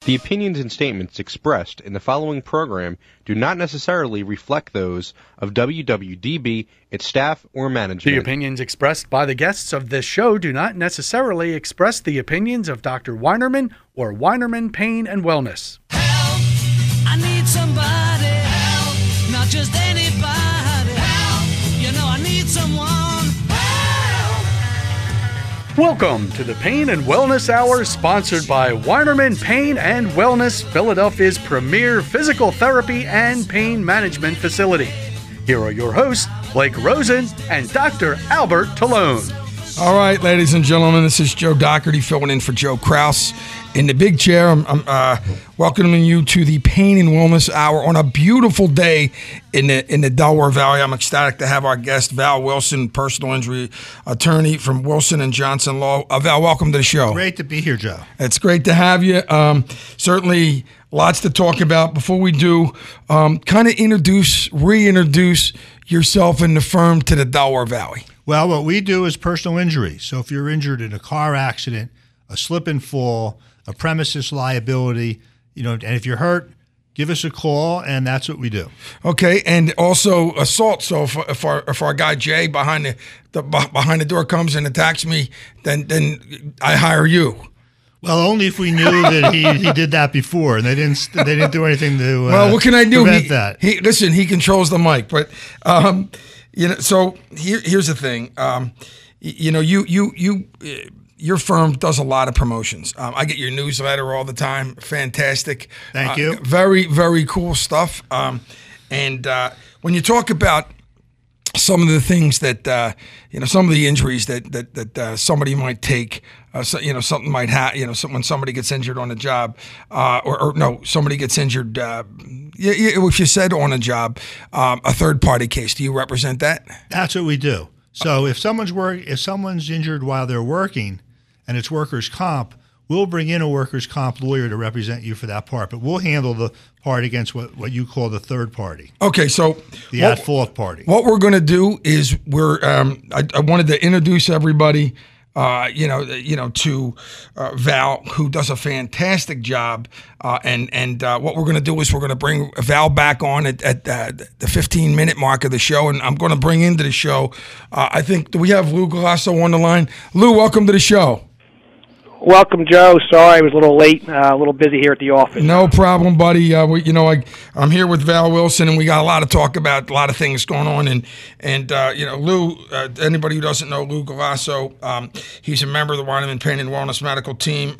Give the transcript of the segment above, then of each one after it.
The opinions and statements expressed in the following program do not necessarily reflect those of WWDB, its staff, or management. The opinions expressed by the guests of this show do not necessarily express the opinions of Dr. Weinerman or Weinerman Pain and Wellness. Help! I need somebody. Help! Not just anybody. Help! You know I need someone. Welcome to the Pain and Wellness Hour, sponsored by Weinerman Pain and Wellness, Philadelphia's premier physical therapy and pain management facility. Here are your hosts, Blake Rosen and Dr. Albert Talone. All right, ladies and gentlemen, this is Joe Doherty filling in for Joe Kraus. In the big chair, I'm welcoming you to the Pain and Wellness Hour on a beautiful day in the Delaware Valley. I'm ecstatic to have our guest, Val Wilson, personal injury attorney from Wilson and Johnson Law. Val, welcome to the show. Great to be here, Joe. It's great to have you. Certainly lots to talk about. Before we do, kind of reintroduce yourself and the firm to the Delaware Valley. Well, what we do is personal injury. So if you're injured in a car accident, a slip and fall, a premises liability, and if you're hurt, give us a call, and that's what we do. Okay, and also assault. So if our guy Jay behind the door comes and attacks me, then I hire you. Well, only if we knew that he did that before, and they didn't do anything to well, what can I do? Prevent that. He controls the mic, but So here's the thing. Your firm does a lot of promotions. I get your newsletter all the time. Fantastic. Thank you. Very, very cool stuff. And when you talk about some of the things that some of the injuries that somebody might take, something might happen. When somebody gets injured on a job, somebody gets injured. If you said on a job, a third party case, do you represent that? That's what we do. So if someone's injured while they're working, and it's workers' comp, we'll bring in a workers' comp lawyer to represent you for that part, but we'll handle the part against what you call the third party. Okay, so the at-fault party. What we're going to do is I wanted to introduce everybody, to Val, who does a fantastic job, and what we're going to do is we're going to bring Val back on at the 15-minute mark of the show, and I'm going to bring into the show. I think, do we have Lou Galasso on the line? Lou, welcome to the show. Welcome, Joe. Sorry I was a little late, a little busy here at the office. No problem, buddy. I'm here with Val Wilson, and we got a lot to talk about, a lot of things going on. And Lou, anybody who doesn't know Lou Galasso, he's a member of the Weinerman Pain and Wellness medical team.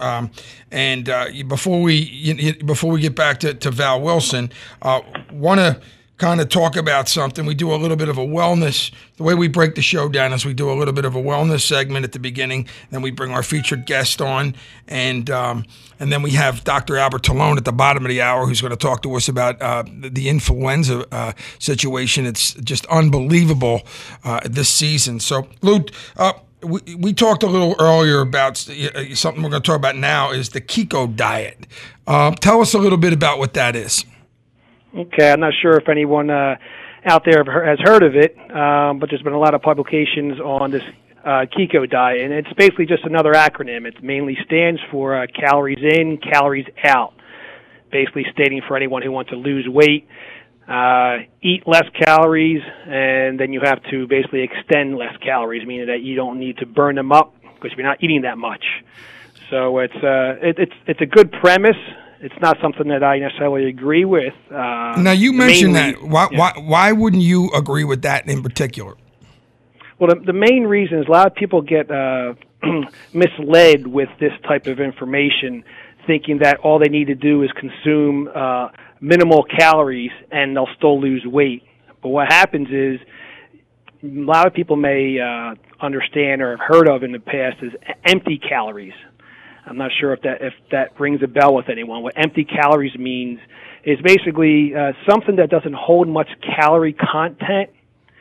Before we get back to Val Wilson, want to kind of talk about something. We do a little bit of a wellness. The way we break the show down is we do a little bit of a wellness segment at the beginning, then we bring our featured guest on, and then we have Dr. Albert Talone at the bottom of the hour, who's going to talk to us about the influenza situation. It's just unbelievable this season. So, Lou, we talked a little earlier about something we're going to talk about now is the Keto diet. Tell us a little bit about what that is. Okay, I'm not sure if anyone out there has heard of it, but there's been a lot of publications on this Keto diet, and it's basically just another acronym. It mainly stands for calories in, calories out, basically stating for anyone who wants to lose weight, eat less calories, and then you have to basically extend less calories, meaning that you don't need to burn them up because you're not eating that much. So it's a good premise. It's not something that I necessarily agree with. Now, you mentioned that. Why wouldn't you agree with that in particular? Well, the main reason is a lot of people get misled with this type of information, thinking that all they need to do is consume minimal calories and they'll still lose weight. But what happens is a lot of people may understand or have heard of in the past is empty calories. I'm not sure if that rings a bell with anyone. What empty calories means is basically something that doesn't hold much calorie content,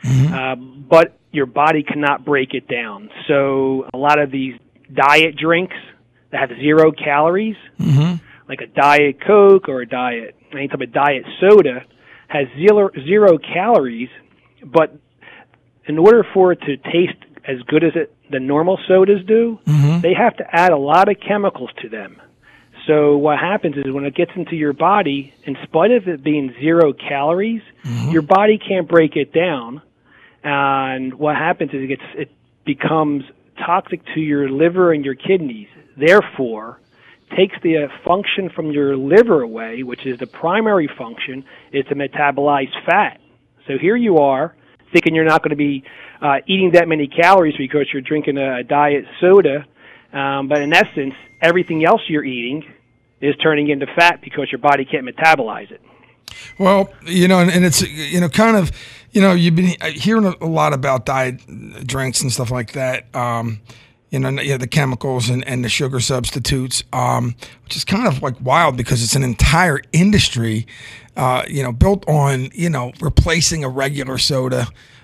but your body cannot break it down. So a lot of these diet drinks that have 0 calories, like a Diet Coke or any type of diet soda, has zero calories, but in order for it to taste as good as the normal sodas do, they have to add a lot of chemicals to them. So what happens is when it gets into your body, in spite of it being 0 calories, your body can't break it down. And what happens is it becomes toxic to your liver and your kidneys. Therefore, takes the function from your liver away, which is the primary function, is to metabolize fat. So here you are, thinking you're not going to be eating that many calories because you're drinking a diet soda, but in essence, everything else you're eating is turning into fat because your body can't metabolize it. Well, and it's, kind of, you've been hearing a lot about diet drinks and stuff like that. The chemicals and the sugar substitutes, which is kind of like wild because it's an entire industry, built on, replacing a regular soda.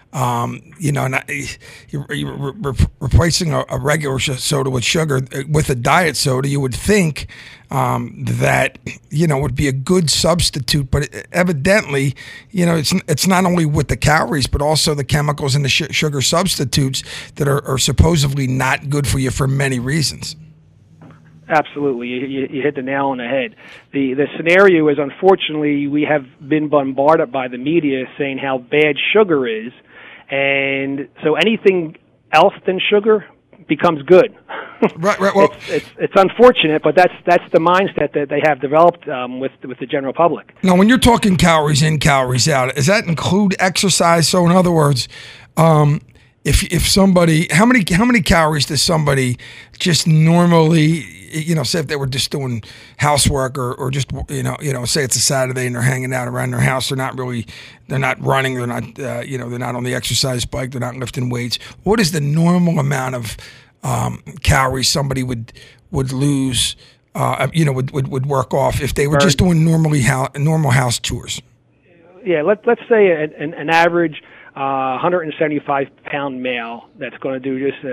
You're replacing a regular soda with sugar with a diet soda. You would think that would be a good substitute, but evidently, it's not only with the calories, but also the chemicals and the sugar substitutes that are supposedly not good for you for many reasons. Absolutely, you hit the nail on the head. The scenario is, unfortunately, we have been bombarded by the media saying how bad sugar is. And so anything else than sugar becomes good. Right. Well, it's unfortunate, but that's the mindset that they have developed with the general public. Now, when you're talking calories in, calories out, does that include exercise? So, in other words, if somebody, how many calories does somebody just normally, say if they were just doing housework or just, say it's a Saturday and they're hanging out around their house, they're not running, they're not, they're not on the exercise bike, they're not lifting weights. What is the normal amount of calories somebody would lose, would work off if they were just doing normal house chores? Yeah, let's say an average 175-pound male that's going to do just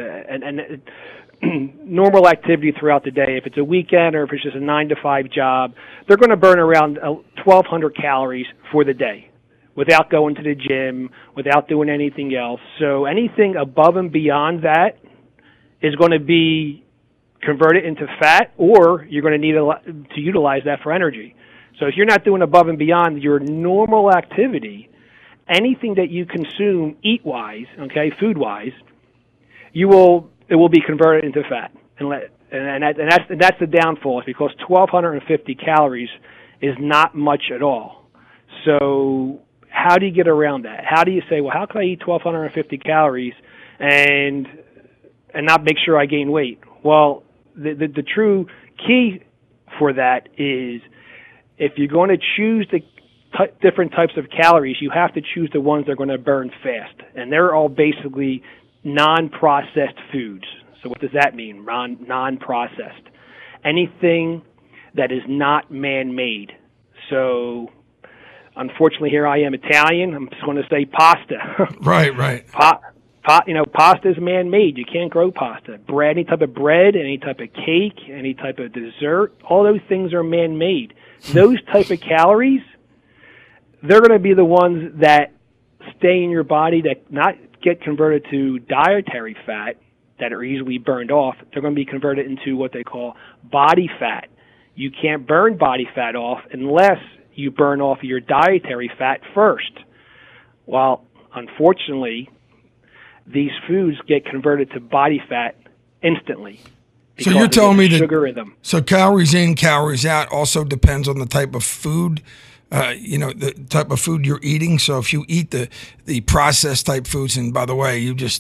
normal activity throughout the day. If it's a weekend or if it's just a 9-to-5 job, they're going to burn around 1,200 calories for the day without going to the gym, without doing anything else. So anything above and beyond that is going to be converted into fat, or you're going to need to utilize that for energy. So if you're not doing above and beyond your normal activity, anything that you consume eat-wise, food-wise, it will be converted into fat, and that's the downfall, is because 1,250 calories is not much at all. So how do you get around that? How do you say, well, how can I eat 1,250 calories and not make sure I gain weight? Well, the true key for that is, if you're going to choose the different types of calories, you have to choose the ones that are going to burn fast. And they're all basically non-processed foods. So what does that mean, non-processed? Anything that is not man-made. So unfortunately, here I am Italian. I'm just going to say pasta. Right. Pasta is man-made. You can't grow pasta. Bread, any type of bread, any type of cake, any type of dessert, all those things are man-made. Those type of calories, they're going to be the ones that stay in your body, that not get converted to dietary fat that are easily burned off. They're going to be converted into what they call body fat. You can't burn body fat off unless you burn off your dietary fat first. Well, unfortunately, these foods get converted to body fat instantly. So you're telling me that sugar in them. So calories in, calories out also depends on the type of food, the type of food you're eating. So if you eat the processed type foods, and by the way,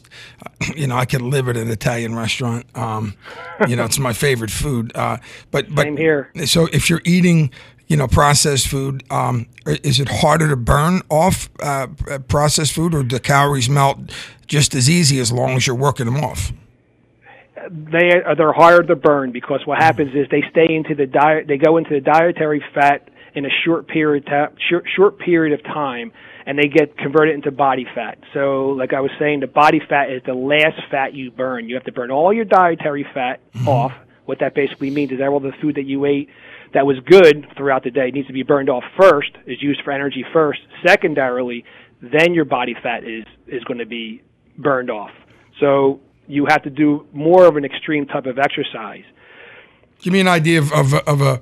I could live at an Italian restaurant. It's my favorite food. But Same here. So if you're eating, processed food, is it harder to burn off processed food, or do the calories melt just as easy as long as you're working them off? They're harder to burn, because what happens is they stay into the diet. They go into the dietary fat in a short period of time, and they get converted into body fat. So, like I was saying, the body fat is the last fat you burn. You have to burn all your dietary fat off. What that basically means is that all the food that you ate that was good throughout the day needs to be burned off first, is used for energy first. Secondarily, then your body fat is going to be burned off. So you have to do more of an extreme type of exercise. Give me an idea of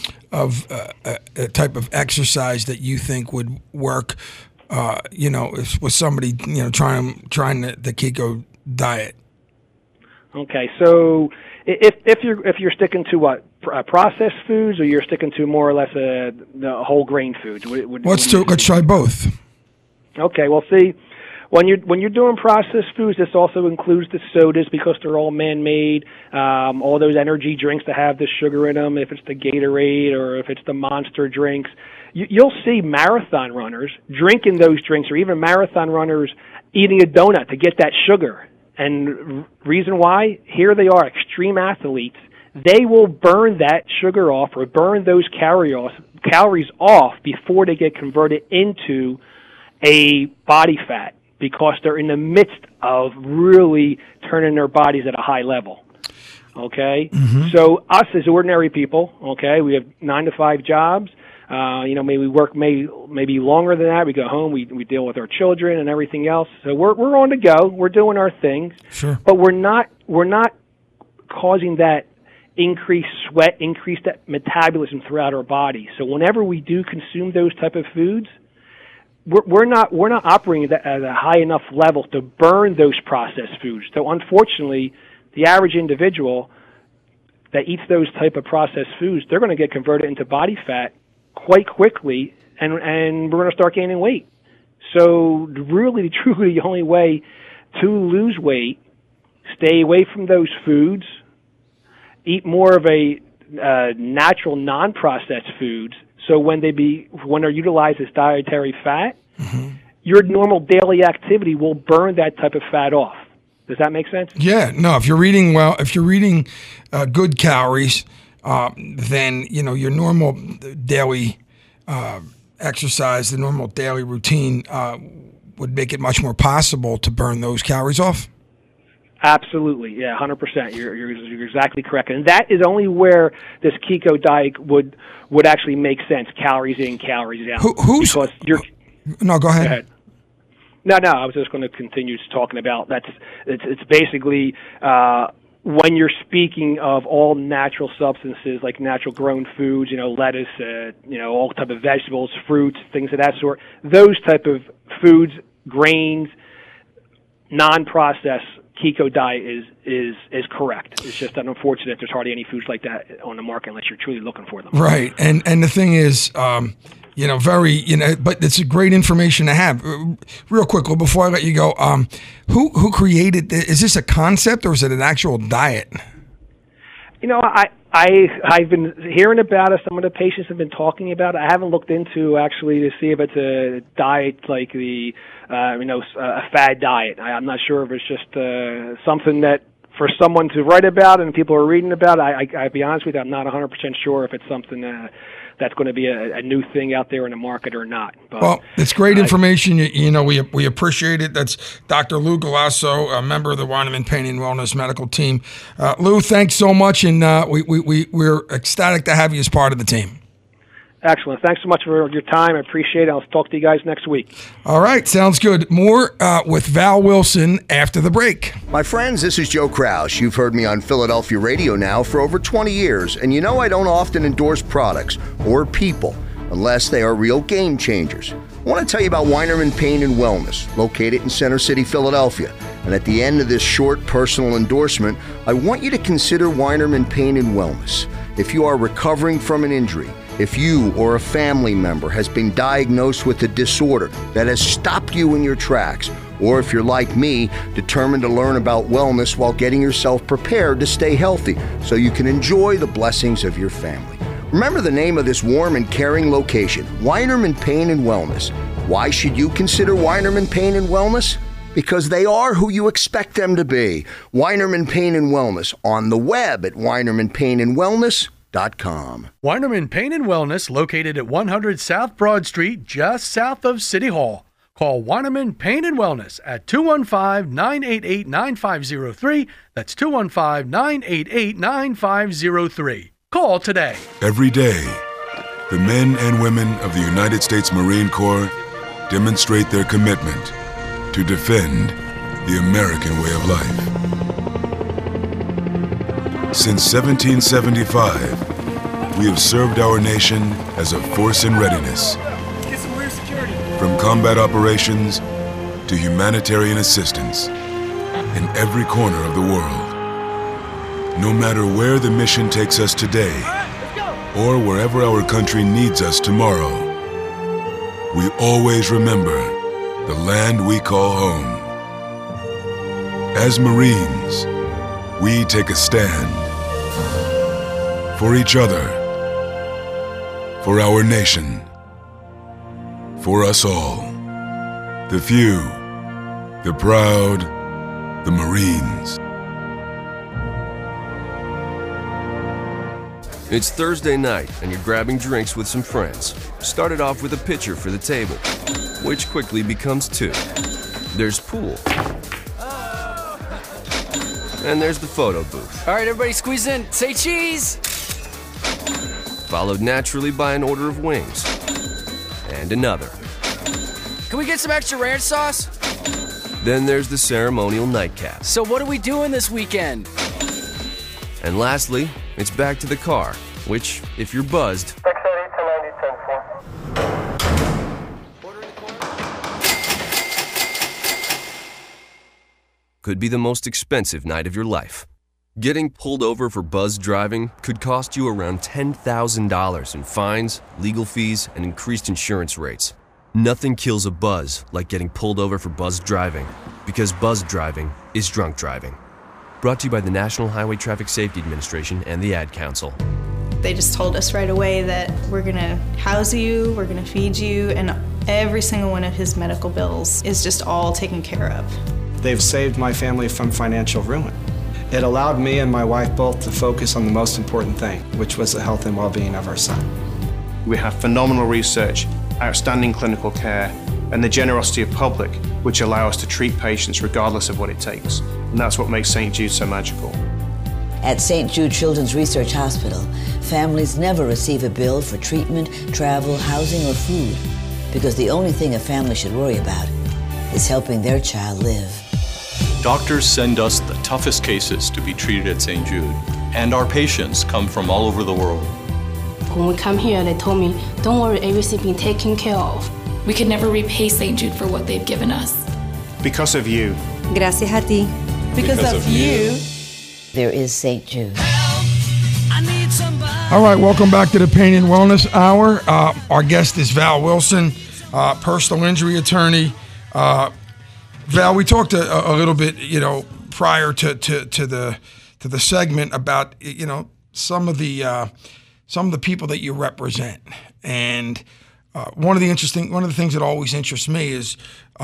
a type of exercise that you think would work. With somebody trying the keto diet. Okay, so if you're sticking to what processed foods, or you're sticking to more or less the whole grain foods? Let's try both. Okay, well, see, when you're doing processed foods, this also includes the sodas because they're all man-made. All those energy drinks that have the sugar in them, if it's the Gatorade or if it's the Monster drinks, you'll see marathon runners drinking those drinks, or even marathon runners eating a donut to get that sugar. And reason why? Here they are, extreme athletes. They will burn that sugar off or burn those calories off before they get converted into a body fat, because they're in the midst of really turning their bodies at a high level. Okay? Mm-hmm. So us as ordinary people, okay, we have 9-to-5 jobs. Maybe we work maybe longer than that. We go home, we deal with our children and everything else. So we're on the go. We're doing our things. Sure. But we're not causing that increased sweat, increased that metabolism throughout our body. So whenever we do consume those type of foods, we're not operating at a high enough level to burn those processed foods. So unfortunately, the average individual that eats those type of processed foods, they're going to get converted into body fat quite quickly, and we're going to start gaining weight. So really, truly, the only way to lose weight, stay away from those foods, eat more of a natural, non-processed foods. So when they're utilized as dietary fat, mm-hmm. your normal daily activity will burn that type of fat off. Does that make sense? Yeah. No. If you're eating good calories, then your normal daily exercise, the normal daily routine would make it much more possible to burn those calories off. Absolutely, yeah, 100%. You're exactly correct, and that is only where this keto diet would actually make sense. Calories in, calories out. No, go ahead. No, I was just going to continue talking about it's basically when you're speaking of all natural substances like natural grown foods, lettuce, all type of vegetables, fruits, things of that sort. Those type of foods, grains, non-processed. Keto diet is correct. It's just unfortunate there's hardly any foods like that on the market unless you're truly looking for them. Right, and the thing is, but it's a great information to have. Real quick, before I let you go, who created this? Is this a concept or is it an actual diet? I've been hearing about it. Some of the patients have been talking about it. I haven't looked into actually to see if it's a diet like the a fad diet. I'm not sure if it's just something that for someone to write about and people are reading about. I'll be honest with you, I'm not 100% sure if it's something that's going to be a new thing out there in the market or not. But, well, it's great information. We appreciate it. That's Dr. Lou Galasso, a member of the Weinerman Pain and Wellness Medical Team. Lou, thanks so much, and we're ecstatic to have you as part of the team. Excellent. Thanks so much for your time. I appreciate it. I'll talk to you guys next week. All right. Sounds good. More with Val Wilson after the break. My friends, this is Joe Kraus. You've heard me on Philadelphia radio now for over 20 years, and I don't often endorse products or people unless they are real game changers. I want to tell you about Weinerman Pain and Wellness, located in Center City, Philadelphia. And at the end of this short personal endorsement, I want you to consider Weinerman Pain and Wellness. If you are recovering from an injury, if you or a family member has been diagnosed with a disorder that has stopped you in your tracks, or if you're like me, determined to learn about wellness while getting yourself prepared to stay healthy so you can enjoy the blessings of your family. Remember the name of this warm and caring location, Weinerman Pain and Wellness. Why should you consider Weinerman Pain and Wellness? Because they are who you expect them to be. Weinerman Pain and Wellness on the web at WeinermanPainandWellness.com. Weinerman Pain and Wellness, located at 100 South Broad Street, just south of City Hall. Call Weinerman Pain and Wellness at 215-988-9503. That's 215-988-9503. Call today. Every day, the men and women of the United States Marine Corps demonstrate their commitment to defend the American way of life. Since 1775, we have served our nation as a force in readiness. From combat operations to humanitarian assistance in every corner of the world. No matter where the mission takes us today, or wherever our country needs us tomorrow, we always remember the land we call home. As Marines, we take a stand for each other, for our nation, for us all. The few, the proud, the Marines. It's Thursday night, and you're grabbing drinks with some friends. Started off with a pitcher for the table, which quickly becomes two. There's pool. And there's the photo booth. All right, everybody squeeze in. Say cheese! Followed naturally by an order of wings. And another. Can we get some extra ranch sauce? Then there's the ceremonial nightcap. So what are we doing this weekend? And lastly, it's back to the car, which, if you're buzzed, could be the most expensive night of your life. Getting pulled over for buzz driving could cost you around $10,000 in fines, legal fees, and increased insurance rates. Nothing kills a buzz like getting pulled over for buzz driving, because buzz driving is drunk driving. Brought to you by the National Highway Traffic Safety Administration and the Ad Council. They just told us right away that we're gonna house you, we're gonna feed you, and every single one of his medical bills is just all taken care of. They've saved my family from financial ruin. It allowed me and my wife both to focus on the most important thing, which was the health and well-being of our son. We have phenomenal research, outstanding clinical care, and the generosity of public, which allow us to treat patients regardless of what it takes. And that's what makes St. Jude so magical. At St. Jude Children's Research Hospital, families never receive a bill for treatment, travel, housing, or food, because the only thing a family should worry about is helping their child live. Doctors send us the toughest cases to be treated at St. Jude, and our patients come from all over the world. When we come here, they told me, don't worry, everything's being taken care of. We could never repay St. Jude for what they've given us. Because of you. Gracias a ti. Because of you, there is St. Jude. All right, welcome back to the Pain and Wellness Hour. Our guest is Val Wilson, personal injury attorney. Val, we talked a little bit, prior to the segment about, some of the people that you represent, and one of the things that always interests me is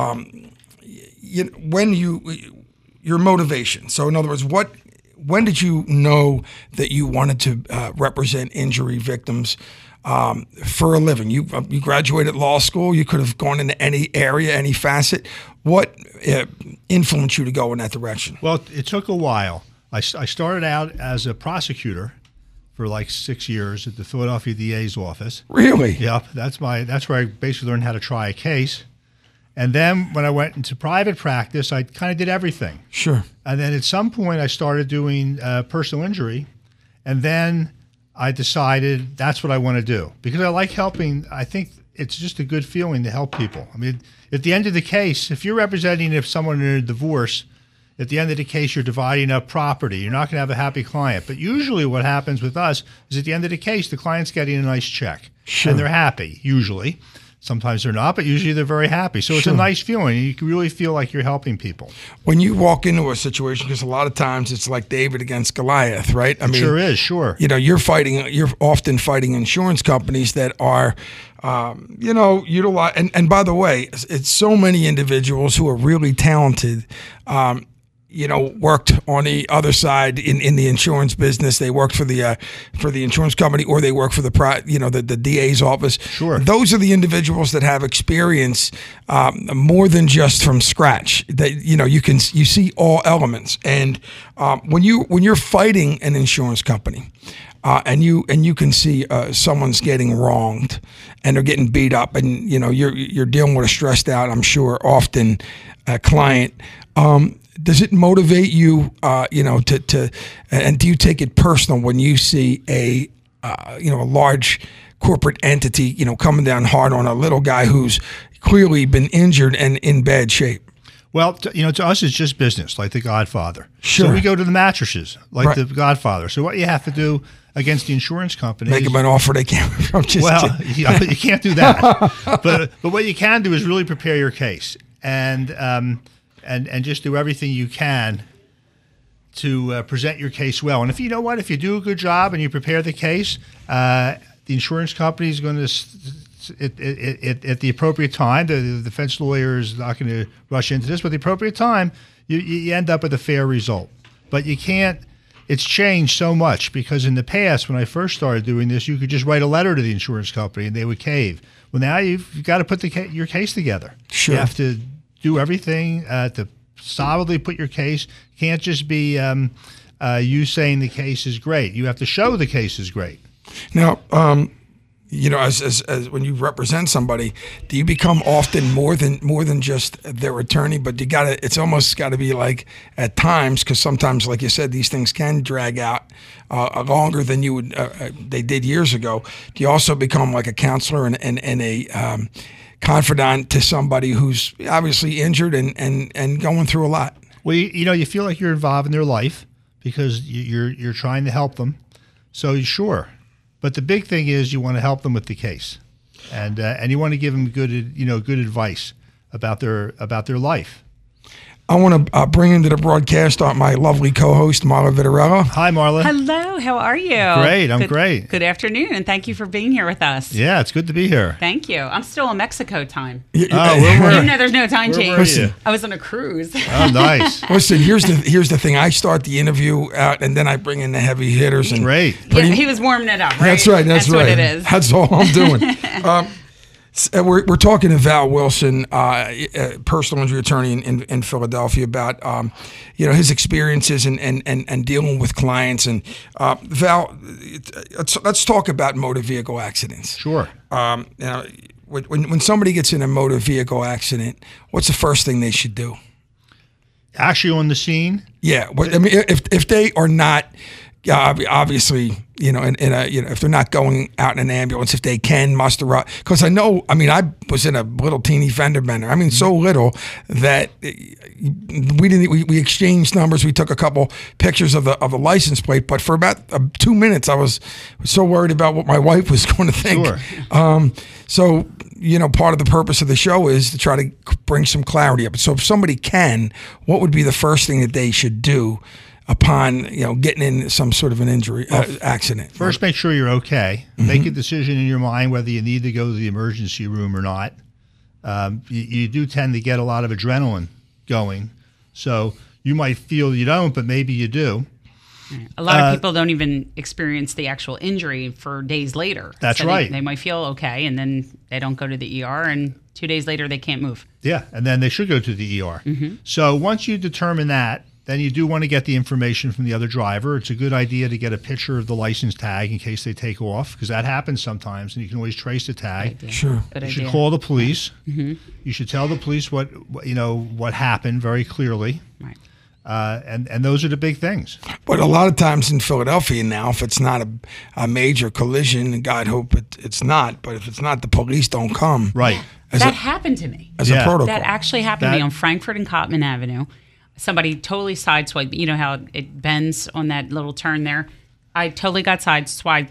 when your motivation. So, in other words, when did you know that you wanted to represent injury victims for a living? You graduated law school. You could have gone into any area, any facet. What influenced you to go in that direction? Well, it took a while. I started out as a prosecutor for like 6 years at the Philadelphia DA's office. Really? Yep. That's where I basically learned how to try a case. And then when I went into private practice, I kind of did everything. Sure. And then at some point, I started doing personal injury, and then I decided that's what I want to do because I like helping. I think it's just a good feeling to help people. I mean, at the end of the case, if you're representing someone in a divorce, at the end of the case, you're dividing up property. You're not going to have a happy client. But usually what happens with us is at the end of the case, the client's getting a nice check. Sure. And they're happy, usually. Sometimes they're not, but usually they're very happy. So it's a nice feeling. You can really feel like you're helping people. When you walk into a situation, because a lot of times it's like David against Goliath, right? It sure is, sure. You're often fighting insurance companies that are, utilize. And by the way, it's so many individuals who are really talented, worked on the other side in the insurance business. They worked for the insurance company, or they work for the DA's office. Sure. Those are the individuals that have experience more than just from scratch. That you see all elements. And when you're fighting an insurance company, and you can see someone's getting wronged and they're getting beat up, and you're dealing with a stressed out, I'm sure, often client. does it motivate you, and do you take it personal when you see a large corporate entity, coming down hard on a little guy who's clearly been injured and in bad shape? Well, to us, it's just business, like The Godfather. Sure. So we go to the mattresses, like Right. The Godfather. So what you have to do against the insurance company Make is, them an offer they can't. I'm just kidding. you can't do that. but what you can do is really prepare your case and just do everything you can to present your case well. And if you do a good job and you prepare the case, the insurance company is going to, at the appropriate time, the defense lawyer is not going to rush into this, but at the appropriate time, you end up with a fair result. But you can't. It's changed so much because in the past, when I first started doing this, you could just write a letter to the insurance company and they would cave. Well, now you've got to put your case together. Sure. You have to do everything to solidly put your case. It can't just be you saying the case is great. You have to show the case is great. Now, as when you represent somebody, do you become often more than just their attorney? But it's almost got to be like at times, because sometimes, like you said, these things can drag out longer than you would they did years ago. Do you also become like a counselor and a confidant to somebody who's obviously injured and going through a lot? Well, you feel like you're involved in their life because you're trying to help them. So sure. But the big thing is you want to help them with the case, and you want to give them good advice about their life. I want to bring into the broadcast my lovely co-host, Marla Vitarella. Hi, Marla. Hello, how are you? Great, I'm great. Good afternoon, and thank you for being here with us. Yeah, it's good to be here. Thank you. I'm still in Mexico time. Where were Even though there's no time change. Listen, I was on a cruise. Oh, nice. Listen, here's the thing. I start the interview out, and then I bring in the heavy hitters. And Great. Yeah, he was warming it up, right? That's right. That's right. What it is. That's all I'm doing. We're talking to Val Wilson, personal injury attorney in Philadelphia, about his experiences and dealing with clients. And Val, let's talk about motor vehicle accidents. Sure. When somebody gets in a motor vehicle accident, what's the first thing they should do? Actually on the scene? Yeah. I mean, if they are not. Obviously, if they're not going out in an ambulance, if they can muster up, because I was in a little teeny fender bender. I mean, so little that we exchanged numbers. We took a couple pictures of the license plate, but for about 2 minutes, I was so worried about what my wife was going to think. Sure. So, part of the purpose of the show is to try to bring some clarity up. So if somebody can, what would be the first thing that they should do upon getting in some sort of an injury accident? First, make sure you're okay. Mm-hmm. Make a decision in your mind whether you need to go to the emergency room or not. You do tend to get a lot of adrenaline going, so you might feel you don't, but maybe you do. A lot of people don't even experience the actual injury for days later. That's so right. They might feel okay, and then they don't go to the ER, and 2 days later they can't move. Yeah, and then they should go to the ER. Mm-hmm. So once you determine that, then you do want to get the information from the other driver. It's a good idea to get a picture of the license tag in case they take off, because that happens sometimes, and you can always trace the tag. Sure. Good you idea. should call the police. Mm-hmm. You should tell the police what happened very clearly. Right. And those are the big things. But a lot of times in Philadelphia now, if it's not a major collision, and God hope it's not, but if it's not, the police don't come. Right. That happened to me. As a protocol. That actually happened to me on Frankfurt and Cotman Avenue. Somebody totally sideswiped. You know how it bends on that little turn there? I totally got sideswiped,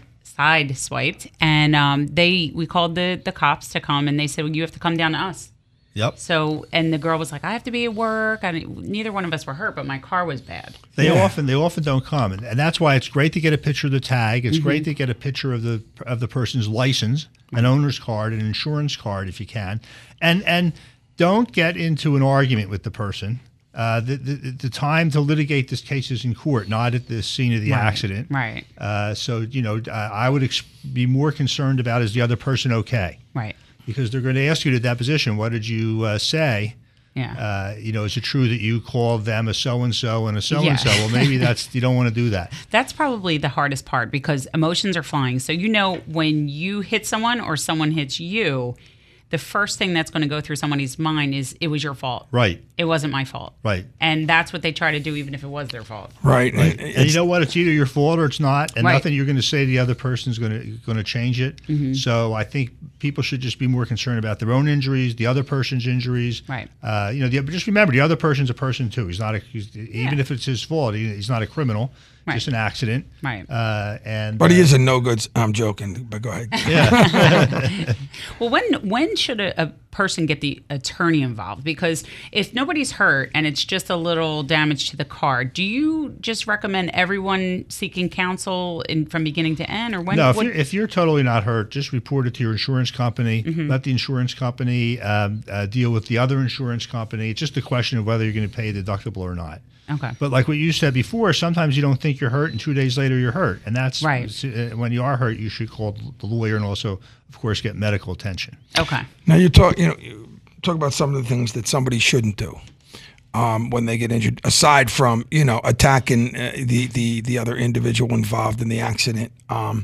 and we called the cops to come, and they said, well, you have to come down to us. Yep. So, and the girl was like, I have to be at work. Neither one of us were hurt, but my car was bad. They often don't come, and that's why it's great to get a picture of the tag. It's great to get a picture of the person's license, an owner's card, an insurance card if you can, and don't get into an argument with the person. The time to litigate this case is in court, not at the scene of the accident. Right. So I would be more concerned about, is the other person okay? Right. Because they're going to ask you to deposition. What did you say? Yeah. Is it true that you called them a so-and-so and a so-and-so? Well, maybe you don't want to do that. That's probably the hardest part, because emotions are flying. So when you hit someone or someone hits you, the first thing that's going to go through somebody's mind is it was your fault. Right. It wasn't my fault. Right. And that's what they try to do, even if it was their fault. Right. And you know what? It's either your fault or it's not, and Right. nothing you're going to say to the other person is going to change it. Mhm. So I think people should just be more concerned about their own injuries, the other person's injuries. Right. Just remember, the other person's a person too. He's not even if it's his fault. He's not a criminal. Right. Just an accident. Right. But he is a no good. I'm joking, but go ahead. Yeah. Well, when should a person get the attorney involved? Because if nobody's hurt and it's just a little damage to the car, do you just recommend everyone seeking counsel from beginning to end, or when? No, if you're totally not hurt, just report it to your insurance company. Mhm. Let the insurance company deal with the other insurance company. It's just a question of whether you're going to pay the deductible or not. Okay. But like what you said before, sometimes you don't think you're hurt, and 2 days later you're hurt, and that's Right. When you are hurt, you should call the lawyer and also, of course, get medical attention. Okay. Now you talk about some of the things that somebody shouldn't do when they get injured, aside from attacking the other individual involved in the accident.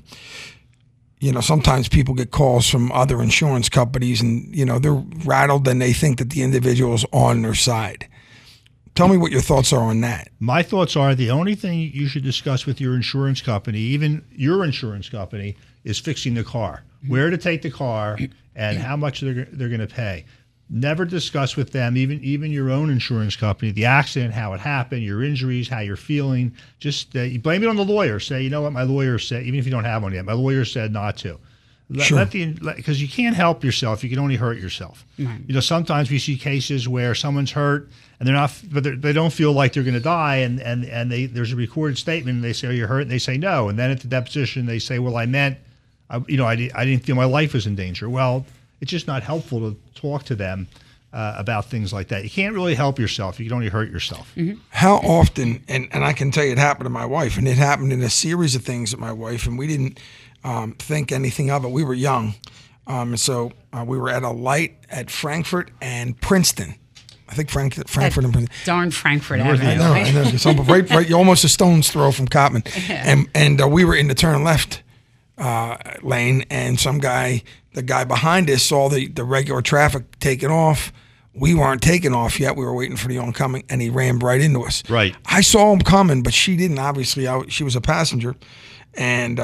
Sometimes people get calls from other insurance companies, and they're rattled and they think that the individual's on their side. Tell me what your thoughts are on that. My thoughts are the only thing you should discuss with your insurance company, even your insurance company, is fixing the car, where to take the car, and how much they're going to pay. Never discuss with them, even your own insurance company, the accident, how it happened, your injuries, how you're feeling. Just you blame it on the lawyer. Say, you know what, my lawyer said, even if you don't have one yet, my lawyer said not to. Sure. Because you can't help yourself, you can only hurt yourself. Right. Sometimes we see cases where someone's hurt and they don't feel like they're going to die, and there's a recorded statement, and they say, "Are you hurt?" And they say no, and then at the deposition they say, "Well, I meant, I didn't feel my life was in danger." Well, it's just not helpful to talk to them about things like that. You can't really help yourself; you can only hurt yourself. Mm-hmm. How often, and I can tell you it happened to my wife, and it happened in a series of things with my wife, and we didn't think anything of it. We were young. So we were at a light at Frankfurt and Princeton. I think Frankfurt and Princeton. Darn Frankfurt Avenue. I know. It's right, you're almost a stone's throw from Cotman. Yeah. And we were in the turn left lane, and the guy behind us saw the regular traffic taking off. We weren't taking off yet. We were waiting for the oncoming, and he ran right into us. Right. I saw him coming, but she didn't, obviously. She was a passenger. And,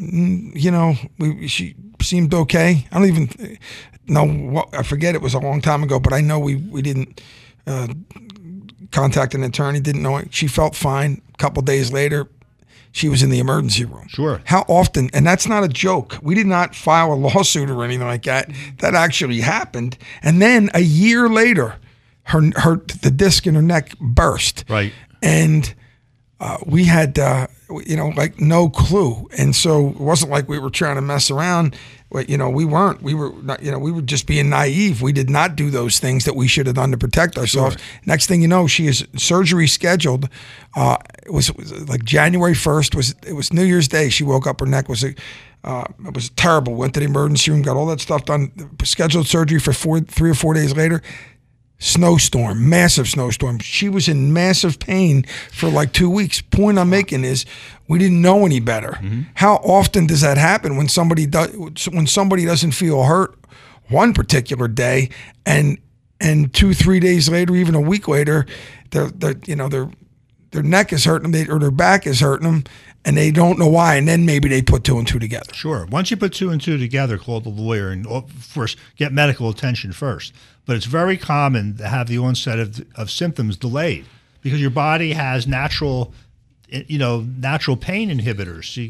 she seemed okay. I don't even know what, I forget, it was a long time ago, but I know we didn't contact an attorney, didn't know it. She felt fine. A couple days later, she was in the emergency room. Sure. How often, and that's not a joke. We did not file a lawsuit or anything like that. That actually happened. And then a year later, the disc in her neck burst. Right. And we had, no clue. And so it wasn't like we were trying to mess around. We weren't. We were not, we were just being naive. We did not do those things that we should have done to protect ourselves. Sure. Next thing you know, she is surgery scheduled. It was like January 1st. It was New Year's Day. She woke up. Her neck was it was terrible. Went to the emergency room, got all that stuff done. Scheduled surgery for 3 or 4 days later. Snowstorm, massive snowstorm. She was in massive pain for like 2 weeks. Point I'm making is we didn't know any better. Mm-hmm. How often does that happen when somebody doesn't feel hurt one particular day, and 2-3 days later, even a week later, their neck is hurting them, or their back is hurting them, and they don't know why, and then maybe they put 2 and 2 together. Sure. Once you put 2 and 2 together, call the lawyer and, of course, get medical attention first. But it's very common to have the onset of symptoms delayed because your body has natural pain inhibitors. So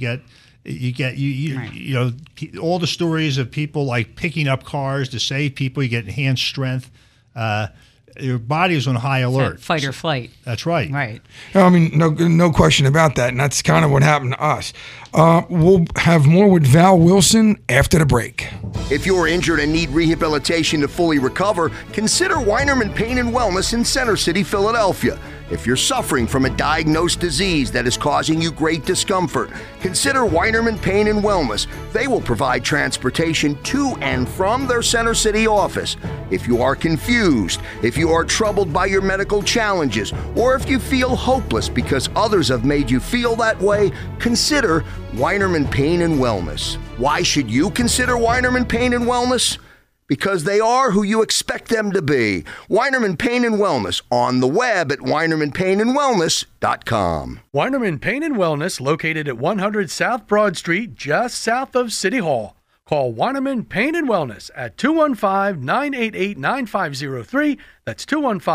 all the stories of people like picking up cars to save people. You get enhanced strength. Your body is on high alert. Fight or flight. That's right. Right. I mean, no question about that, and that's kind of what happened to us. We'll have more with Val Wilson after the break. If you're injured and need rehabilitation to fully recover, consider Weinerman Pain and Wellness in Center City, Philadelphia. If you're suffering from a diagnosed disease that is causing you great discomfort, consider Weinerman Pain and Wellness. They will provide transportation to and from their Center City office. If you are confused, if you are troubled by your medical challenges, or if you feel hopeless because others have made you feel that way, consider Weinerman Pain and Wellness. Why should you consider Weinerman Pain and Wellness? because they are who you expect them to be. Weinerman Pain and Wellness, on the web at WeinermanPainAndWellness.com. Weinerman Pain and Wellness, located at 100 South Broad Street, just south of City Hall. Call Weinerman Pain and Wellness at 215-988-9503. That's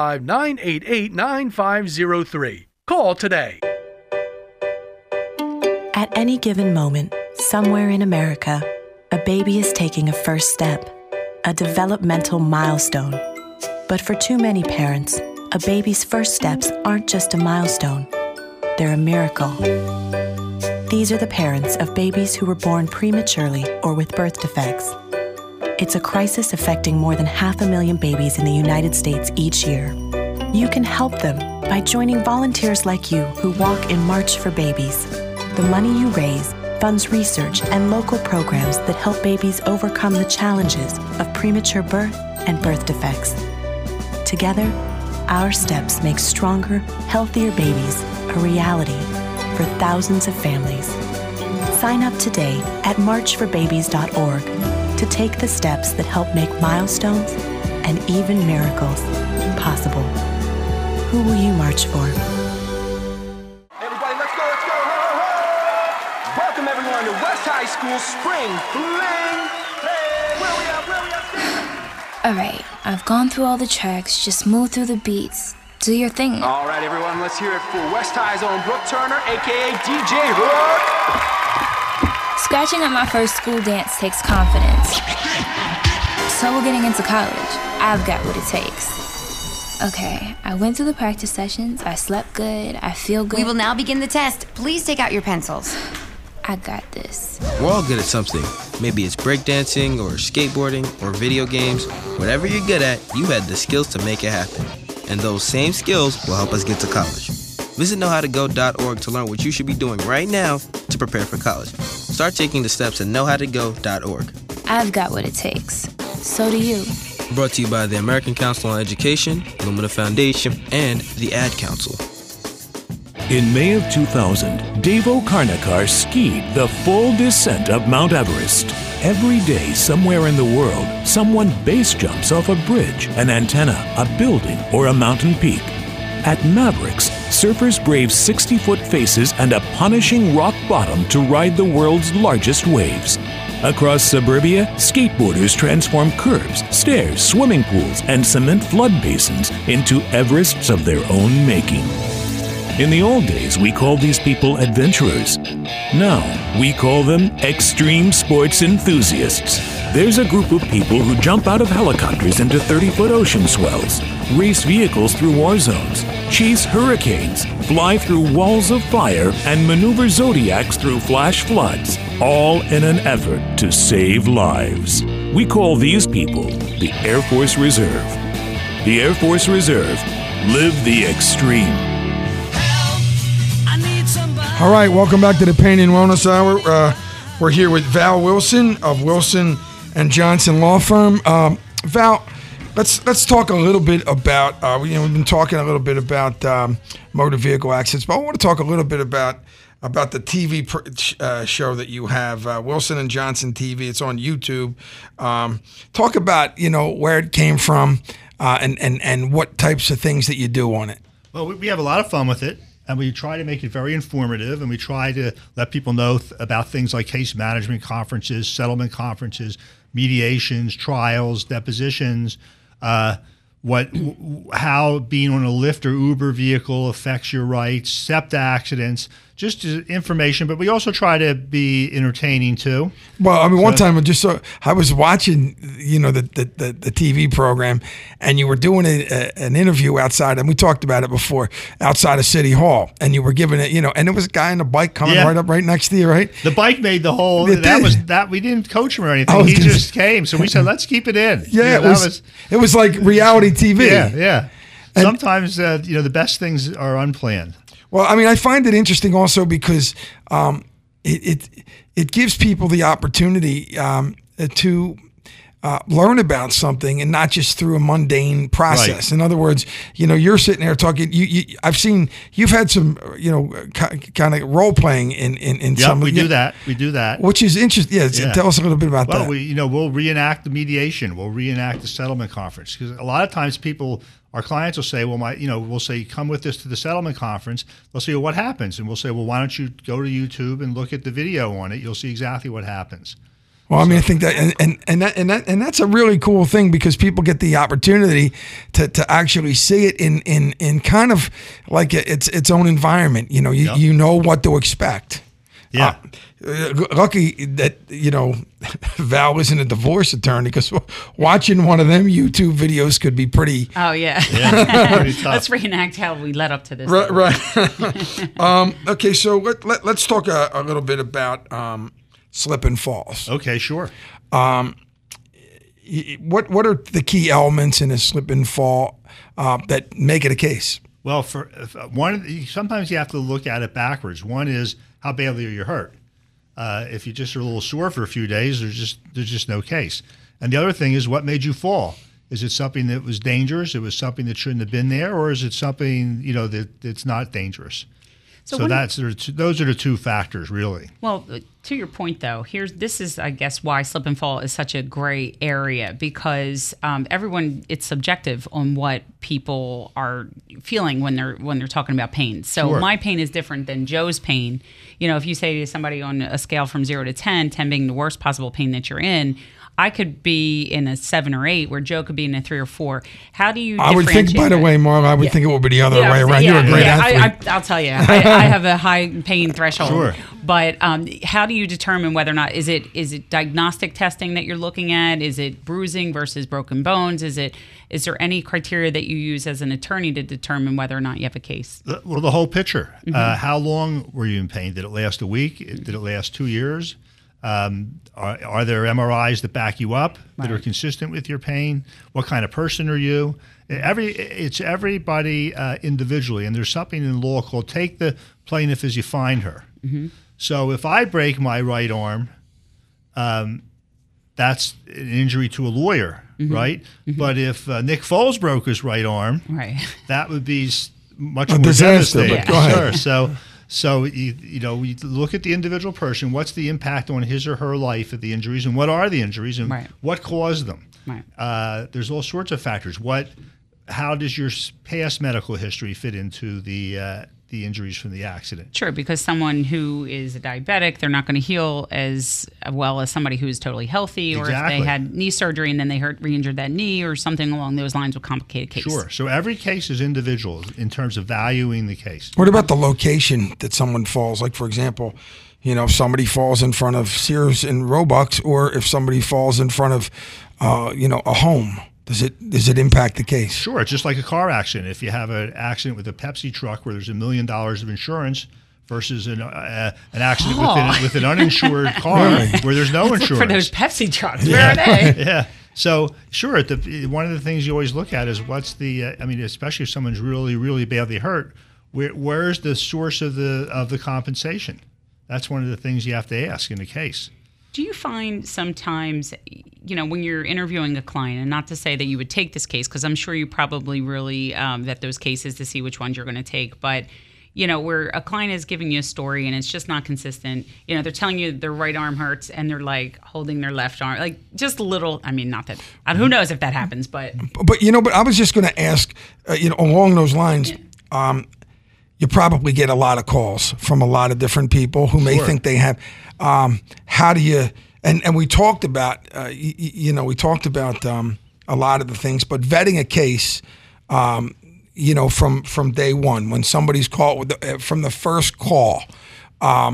215-988-9503. Call today. At any given moment, somewhere in America, a baby is taking a first step, a developmental milestone. But for too many parents, a baby's first steps aren't just a milestone, they're a miracle. These are the parents of babies who were born prematurely or with birth defects. It's a crisis affecting more than 500,000 babies in the United States each year. You can help them by joining volunteers like you who walk in March for Babies. The money you raise funds research and local programs that help babies overcome the challenges of premature birth and birth defects. Together, our steps make stronger, healthier babies a reality for thousands of families. Sign up today at marchforbabies.org to take the steps that help make milestones and even miracles possible. Who will you march for? Everybody, let's go, let's go. Ho, ho. Welcome everyone to West High School Spring Fling. Hey, where we at? Alright, I've gone through all the tracks, just move through the beats. Do your thing. All right, everyone, let's hear it for West High's own Brooke Turner, a.k.a. DJ Hook. Scratching at my first school dance takes confidence. So we're getting into college. I've got what it takes. Okay, I went through the practice sessions, I slept good, I feel good. We will now begin the test. Please take out your pencils. I got this. We're all good at something. Maybe it's breakdancing or skateboarding or video games. Whatever you're good at, you had the skills to make it happen. And those same skills will help us get to college. Visit knowhowtogo.org to learn what you should be doing right now to prepare for college. Start taking the steps at knowhowtogo.org. I've got what it takes. So do you. Brought to you by the American Council on Education, Lumina Foundation, and the Ad Council. In May of 2000, Dave O'Carnikar skied the full descent of Mount Everest. Every day, somewhere in the world, someone base jumps off a bridge, an antenna, a building, or a mountain peak. At Mavericks, surfers brave 60-foot faces and a punishing rock bottom to ride the world's largest waves. Across suburbia, skateboarders transform curbs, stairs, swimming pools, and cement flood basins into Everests of their own making. In the old days, we called these people adventurers. Now, we call them extreme sports enthusiasts. There's a group of people who jump out of helicopters into 30-foot ocean swells, race vehicles through war zones, chase hurricanes, fly through walls of fire, and maneuver zodiacs through flash floods, all in an effort to save lives. We call these people the Air Force Reserve. The Air Force Reserve. Live the extreme. All right, welcome back to the Pain and Wellness Hour. We're here with Val Wilson of Wilson and Johnson Law Firm. Val, let's talk a little bit about we've been talking a little bit about motor vehicle accidents, but I want to talk a little bit about the TV show that you have, Wilson and Johnson TV. It's on YouTube. Talk about where it came from and what types of things that you do on it. Well, we have a lot of fun with it. And we try to make it very informative, and we try to let people know about things like case management conferences, settlement conferences, mediations, trials, depositions, how being on a Lyft or Uber vehicle affects your rights, SEPTA accidents, just information. But we also try to be entertaining too. Well, I mean, one time I was watching, the TV program, and you were doing an interview outside, and we talked about it before, outside of City Hall, and you were giving it, and there was a guy on a bike coming right next to you, right? The bike made the whole. That we didn't coach him or anything. He just came, so we said, let's keep it in. Yeah, it was like reality TV. Yeah. And sometimes the best things are unplanned. Well, I mean, I find it interesting also because it gives people the opportunity to learn about something and not just through a mundane process. Right. In other words, you're sitting there talking. I've seen you've had some, kind of role playing in some. We do that. We do that, which is interesting. Yeah. Tell us a little bit about that. Well, we'll reenact the mediation. We'll reenact the settlement conference, because a lot of times our clients will say, well, we'll say, come with us to the settlement conference. They'll say, well, what happens? And we'll say, well, why don't you go to YouTube and look at the video on it? You'll see exactly what happens. Well, I mean, I think that and that's a really cool thing, because people get the opportunity to actually see it in kind of like its own environment. You know what to expect. Yeah. Lucky that Val isn't a divorce attorney, because watching one of them YouTube videos could be pretty. Oh yeah. Pretty tough. Let's reenact how we led up to this. Right. Okay, so let's talk a little bit about slip and falls. Okay, sure. What are the key elements in a slip and fall that make it a case? Well, sometimes you have to look at it backwards. One is, how badly are you hurt? If you just are a little sore for a few days, there's just no case. And the other thing is, what made you fall? Is it something that was dangerous? It was something that shouldn't have been there, or is it something that's not dangerous? So those are the two factors, really. Well, to your point, though, this is, I guess, why slip and fall is such a gray area, because it's subjective on what people are feeling when they're talking about pain. So Sure. My pain is different than Joe's pain. If you say to somebody on a scale from 0 to 10, 10 being the worst possible pain that you're in, I could be in a 7 or 8, where Joe could be in a 3 or 4. How do you? I would think, by the way, Marla, think it would be the other way around. You're a great athlete. I'll tell you, I have a high pain threshold. Sure. But how do you determine whether or not is it diagnostic testing that you're looking at? Is it bruising versus broken bones? Is there any criteria that you use as an attorney to determine whether or not you have a case? Well, the whole picture. Mm-hmm. How long were you in pain? Did it last a week? Did it last 2 years? Are there MRIs that back you up that are consistent with your pain? What kind of person are you? It's everybody individually, and there's something in law called take the plaintiff as you find her. Mm-hmm. So if I break my right arm, that's an injury to a lawyer, Mm-hmm. right? Mm-hmm. But if Nick Foles broke his right arm, right, that would be much A more disaster, devastating. but go ahead. Sure. So we look at the individual person. What's the impact on his or her life of the injuries, and what are the injuries, and what caused them? Right. There's all sorts of factors. How does your past medical history fit into the injuries from the accident? Sure, because someone who is a diabetic, they're not going to heal as well as somebody who's totally healthy, or if Exactly. they had knee surgery and then they re-injured that knee or something along those lines with complicated case. Sure. So every case is individual in terms of valuing the case. What about the location that someone falls? Like, for example, if somebody falls in front of Sears and Roebuck's, or if somebody falls in front of, a home. Does it impact the case? Sure. It's just like a car accident. If you have an accident with a Pepsi truck where there's $1 million of insurance versus an accident with an uninsured car where there's no Let's insurance. look for those Pepsi trucks. Where are they? Yeah. So sure, one of the things you always look at is what's the. Especially if someone's really, really badly hurt, where's the source of the compensation? That's one of the things you have to ask in a case. Do you find sometimes, when you're interviewing a client, and not to say that you would take this case, because I'm sure you probably really vet those cases to see which ones you're going to take, but, where a client is giving you a story and it's just not consistent, they're telling you their right arm hurts and they're like holding their left arm, like just a little, not that, who knows if that happens, but. But I was just going to ask, along those lines, you probably get a lot of calls from a lot of different people who may think they have. How do you? And we talked about, a lot of the things, but vetting a case, from day one when somebody's called from the first call, how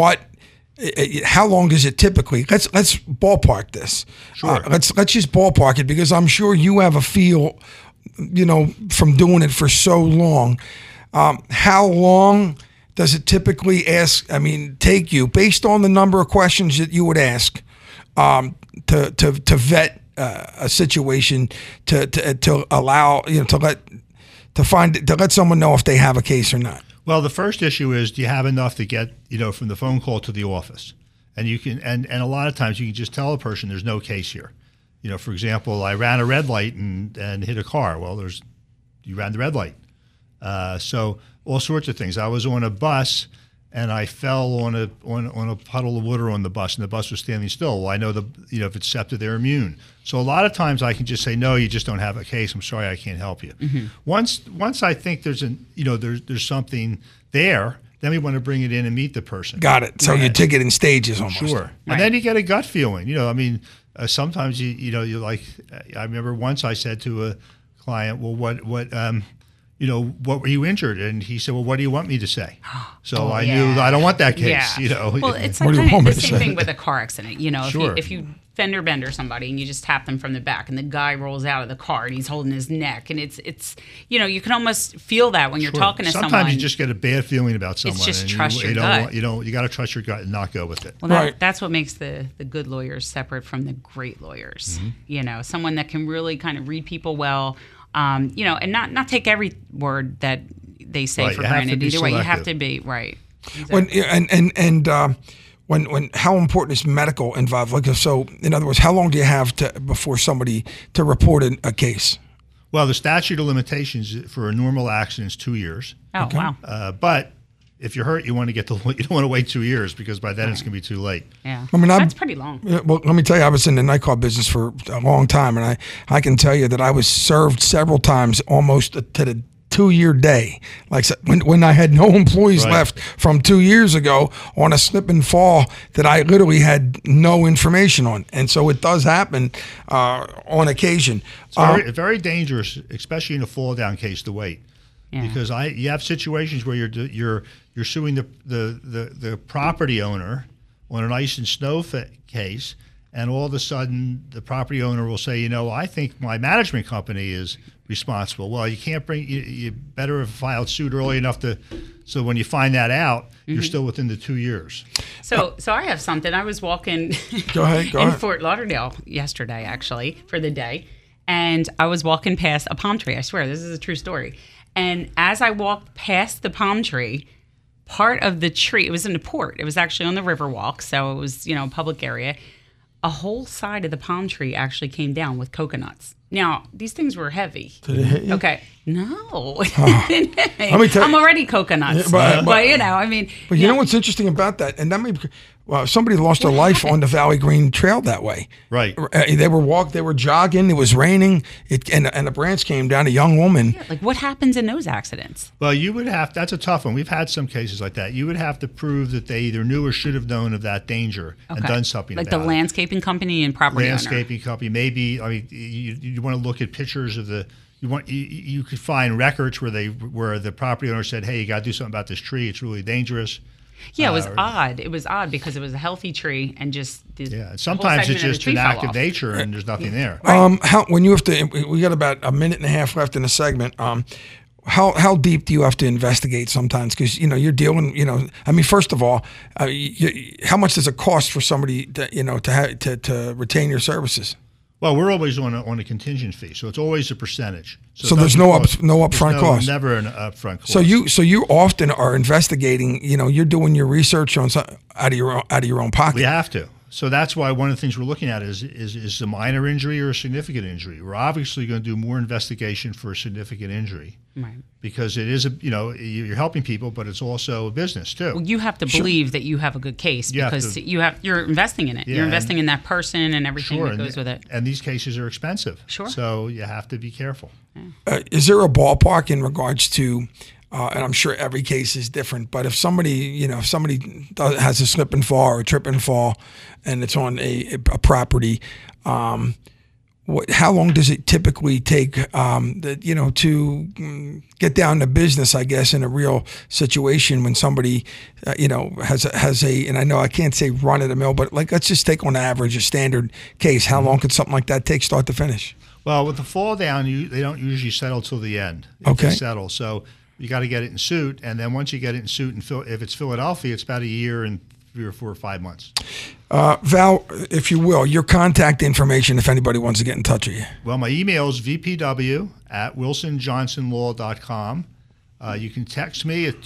long does it typically? Let's ballpark this. Sure. Let's just ballpark it, because I'm sure you have a feel, from doing it for so long. How long does it typically take you, based on the number of questions that you would ask, to vet a situation, to allow to let someone know if they have a case or not? Well, the first issue is, do you have enough to get from the phone call to the office? And you can and a lot of times you can just tell a person there's no case here. For example, I ran a red light and hit a car. Well, you ran the red light. So all sorts of things. I was on a bus and I fell on a puddle of water on the bus, and the bus was standing still. Well, I know if it's SEPTA, they're immune. So a lot of times I can just say, no, you just don't have a case. I'm sorry, I can't help you. Mm-hmm. Once I think there's something there, then we want to bring it in and meet the person. Got it. So you take it in stages almost. Sure. Right. And then you get a gut feeling. Sometimes you like. I remember once I said to a client, well, what were you injured? And he said, well, what do you want me to say? So I knew I don't want that case. Yeah. Well, it's like the same thing with a car accident. If you fender bender somebody and you just tap them from the back and the guy rolls out of the car and he's holding his neck, and it's you can almost feel that when you're talking to someone. Sometimes you just get a bad feeling about someone. It's just and trust your gut. You got to trust your gut and not go with it. Well, that's what makes the good lawyers separate from the great lawyers. Mm-hmm. Someone that can really kind of read people well. And not take every word that they say for granted either way. You have to be right. Exactly. When how important is medical involved? Like, so in other words, how long do you have before somebody to report a case? Well, the statute of limitations for a normal accident is 2 years. Oh, okay. Wow. But if you're hurt, you don't want to wait 2 years, because by then it's going to be too late. Yeah, that's pretty long. Well, let me tell you, I was in the nightclub business for a long time, and I can tell you that I was served several times almost to the 2-year day. Like when I had no employees left from 2 years ago on a slip and fall that I literally had no information on. And so it does happen on occasion. It's very dangerous, especially in a fall down case, to wait. Yeah. Because you have situations where you're suing the property owner on an ice and snow case, and all of a sudden the property owner will say, I think my management company is responsible. Well, you can't you better have filed suit early enough so when you find that out, you're still within the 2 years. So I have something. I was walking Go ahead. Fort Lauderdale yesterday, actually, for the day, and I was walking past a palm tree. I swear, this is a true story. And as I walked past the palm tree, part of the tree, it was in the port. It was actually on the Riverwalk, so it was, a public area. A whole side of the palm tree actually came down with coconuts. Now, these things were heavy. Did it hit you? Okay. No. It didn't hit me. I'm already coconuts. But But you know what's interesting about that? And that may be, somebody lost their life on the Valley Green Trail that way. Right. They were jogging. It was raining. And the branch came down. A young woman. Yeah, like what happens in those accidents? Well, that's a tough one. We've had some cases like that. You would have to prove that they either knew or should have known of that danger and done something about it. Like the landscaping company and property landscaping company. Maybe, you want to look at pictures of you could find records where the property owner said, hey, you got to do something about this tree. It's really dangerous. Yeah, it was odd. It was odd because it was a healthy tree and just sometimes it's just an act of nature and there's nothing there. When you have to, we got about a minute and a half left in the segment. How deep do you have to investigate sometimes? Because you're dealing. First of all, how much does it cost for somebody to retain your services? Well, we're always on a contingent fee, so it's always a percentage. So there's no upfront cost. Never an upfront cost. So you often are investigating. You're doing your research on out of your own pocket. We have to. So that's why one of the things we're looking at is a minor injury or a significant injury. We're obviously going to do more investigation for a significant injury, right? Because it is you're helping people, but it's also a business too. Well, you have to believe that you have a good case because you're investing in it. Yeah, you're investing in that person and everything that goes with it. And these cases are expensive. Sure. So you have to be careful. Yeah. Is there a ballpark in regards to? And I'm sure every case is different, but if somebody has a slip and fall or a trip and fall, and it's on a property, how long does it typically take, to get down to business? I guess in a real situation when somebody, has a, and I know I can't say run of the mill, but let's just take on average a standard case. How long could something like that take, start to finish? Well, with the fall down, they don't usually settle till the end. Okay. They settle so. You got to get it in suit, and then once you get it in suit, and if it's Philadelphia, it's about a year and 3 or 4 or 5 months. Val, if you will, your contact information if anybody wants to get in touch with you. Well, my email is vpw@wilsonjohnsonlaw.com. You can text me at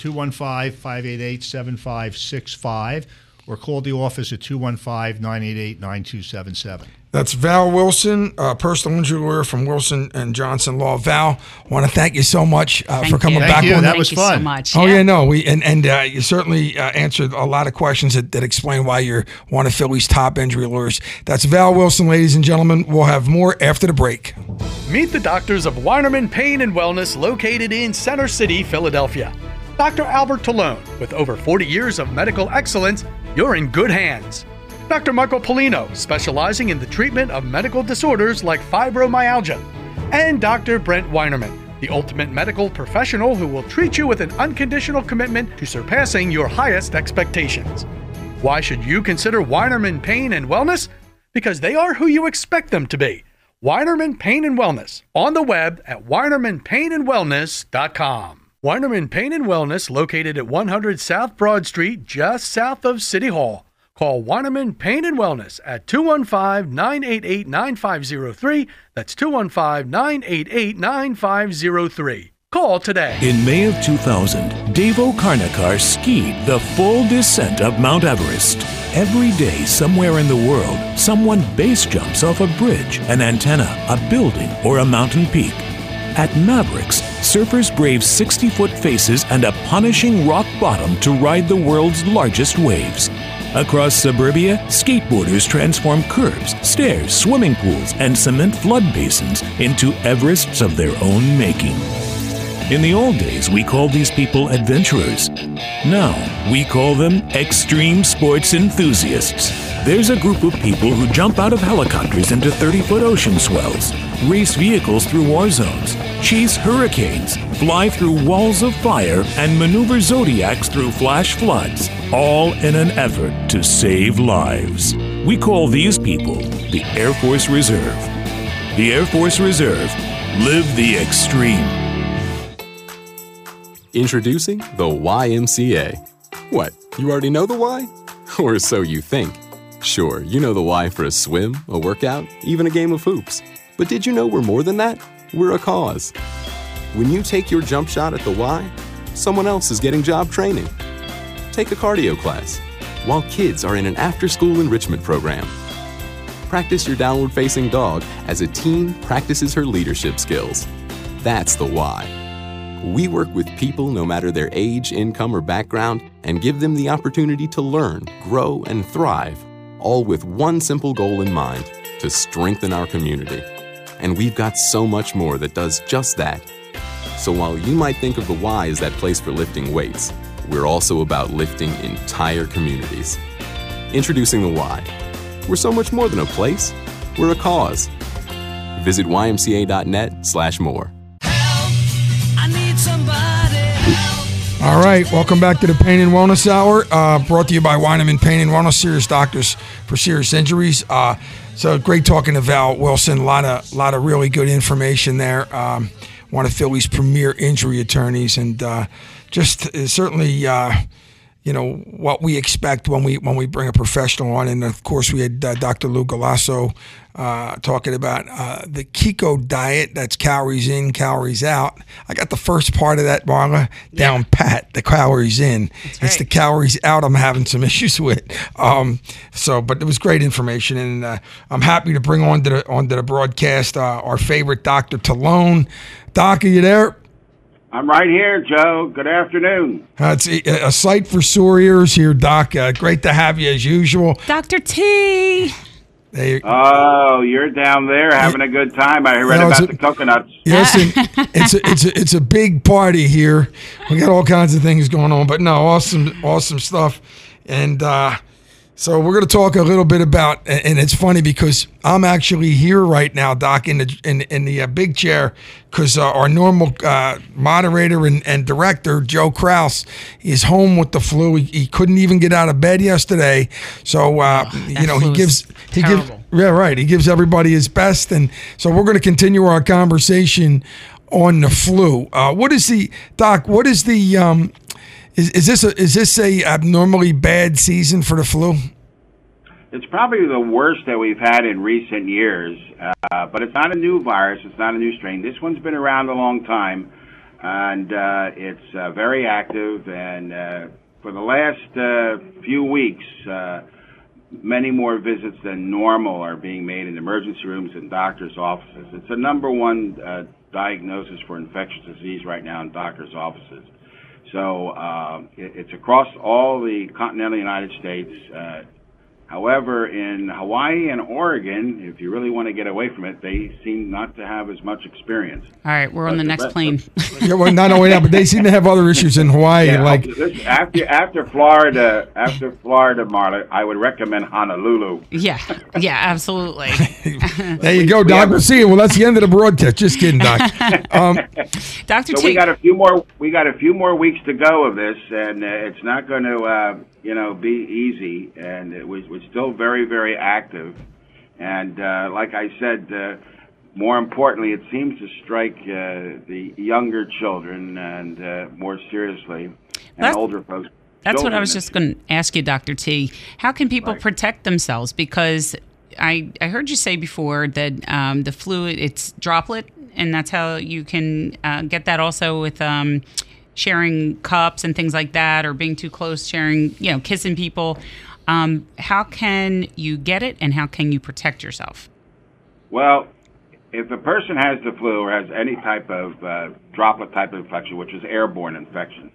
215-588-7565 or call the office at 215-988-9277. That's Val Wilson, personal injury lawyer from Wilson and Johnson Law. Val, want to thank you so much for coming back. Thank you. on. That was fun. So much. Oh yeah, no, you certainly answered a lot of questions that explain why you're one of Philly's top injury lawyers. That's Val Wilson, ladies and gentlemen. We'll have more after the break. Meet the doctors of Weinerman Pain and Wellness, located in Center City, Philadelphia. Dr. Albert Talone, with over 40 years of medical excellence, you're in good hands. Dr. Michael Polino, specializing in the treatment of medical disorders like fibromyalgia. And Dr. Brent Weinerman, the ultimate medical professional who will treat you with an unconditional commitment to surpassing your highest expectations. Why should you consider Weinerman Pain and Wellness? Because they are who you expect them to be. Weinerman Pain and Wellness, on the web at WeinermanPainandWellness.com. Weinerman Pain and Wellness, located at 100 South Broad Street, just south of City Hall. Call Weinerman Pain and Wellness at 215-988-9503. That's 215-988-9503. Call today. In May of 2000, Dave O'Carnacar skied the full descent of Mount Everest. Every day, somewhere in the world, someone base jumps off a bridge, an antenna, a building, or a mountain peak. At Mavericks, surfers brave 60-foot faces and a punishing rock bottom to ride the world's largest waves. Across suburbia, skateboarders transform curbs, stairs, swimming pools, and cement flood basins into Everests of their own making. In the old days, we called these people adventurers. Now, we call them extreme sports enthusiasts. There's a group of people who jump out of helicopters into 30-foot ocean swells, race vehicles through war zones, chase hurricanes, fly through walls of fire, and maneuver zodiacs through flash floods, all in an effort to save lives. We call these people the Air Force Reserve. The Air Force Reserve. Live the extreme. Introducing the YMCA. What, you already know the why? Or so you think. Sure, you know the why for a swim, a workout, even a game of hoops. But did you know we're more than that? We're a cause. When you take your jump shot at the Y, someone else is getting job training. Take a cardio class, while kids are in an after-school enrichment program. Practice your downward-facing dog as a teen practices her leadership skills. That's the why. We work with people no matter their age, income, or background and give them the opportunity to learn, grow, and thrive, all with one simple goal in mind, to strengthen our community. And we've got so much more that does just that. So while you might think of the Y as that place for lifting weights, we're also about lifting entire communities. Introducing the Y. We're so much more than a place. We're a cause. Visit ymca.net/more. All right, welcome back to the Pain and Wellness Hour, brought to you by Weinerman Pain and Wellness, serious doctors for serious injuries. So great talking to Val Wilson. A lot of really good information there. One of Philly's premier injury attorneys, and just certainly what we expect when we bring a professional on. And of course, we had Dr. Lou Galasso talking about the Kiko diet. That's calories in, calories out. I got the first part of that, Marla, down pat. The calories in. It's the calories out I'm having some issues with. But it was great information, and I'm happy to bring onto the broadcast our favorite Dr. Talone. Doc, are you there? I'm right here, Joe. Good afternoon. It's a sight for sore ears here, Doc. Great to have you as usual. Dr. T. Oh, you're down there having a good time. I read about the coconuts. Listen, it's a big party here. We got all kinds of things going on, but no, awesome stuff. And so we're going to talk a little bit about, and it's funny because I'm actually here right now, Doc, in the big chair, because our normal moderator and director, Joe Kraus, is home with the flu. He couldn't even get out of bed yesterday, so he gives everybody his best, and so we're going to continue our conversation on the flu. Is this a abnormally bad season for the flu? It's probably the worst that we've had in recent years, but it's not a new virus. It's not a new strain. This one's been around a long time, and it's very active. And for the last few weeks, many more visits than normal are being made in emergency rooms and doctors' offices. It's the number one diagnosis for infectious disease right now in doctors' offices. So it's across all the continental United States. However, in Hawaii and Oregon, if you really want to get away from it, they seem not to have as much experience. All right, we're on the next plane. Yeah, well, not only that, but they seem to have other issues in Hawaii. Yeah, like after Florida, Marla, I would recommend Honolulu. Yeah, absolutely. There you go, Doc. We'll see you. Well, that's the end of the broadcast. Just kidding, Doc. Dr. So T. we got a few more weeks to go of this, and it's not going to be easy, and we're still very, very active. And like I said, more importantly, it seems to strike the younger children and more seriously, and older folks. That's what I was just going to ask you, Dr. T. How can people protect themselves? Because I heard you say before that the flu, it's droplet, and that's how you can get that also with sharing cups and things like that, or being too close, sharing, kissing people. How can you get it, and how can you protect yourself? Well, if a person has the flu or has any type of droplet type of infection, which is airborne infection,